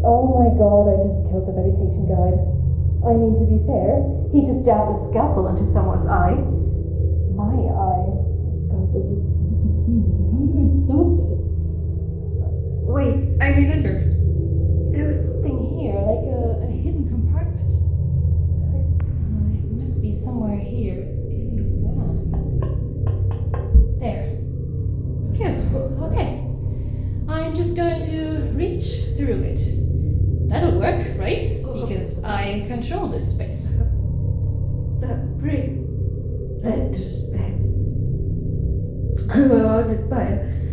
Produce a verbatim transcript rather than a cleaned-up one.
Oh my god, I just killed the meditation guide. I mean, to be fair, he just jabbed a scalpel into someone's eye. My eye. God, this is so confusing. How do I stop this? Wait, I remember. There was something here, like a, a hidden compartment. Uh, it must be somewhere here in the wall. There. Phew, okay. I'm just going to reach through it. That'll work, right? Because I control this space. That ring. That just surrounded by a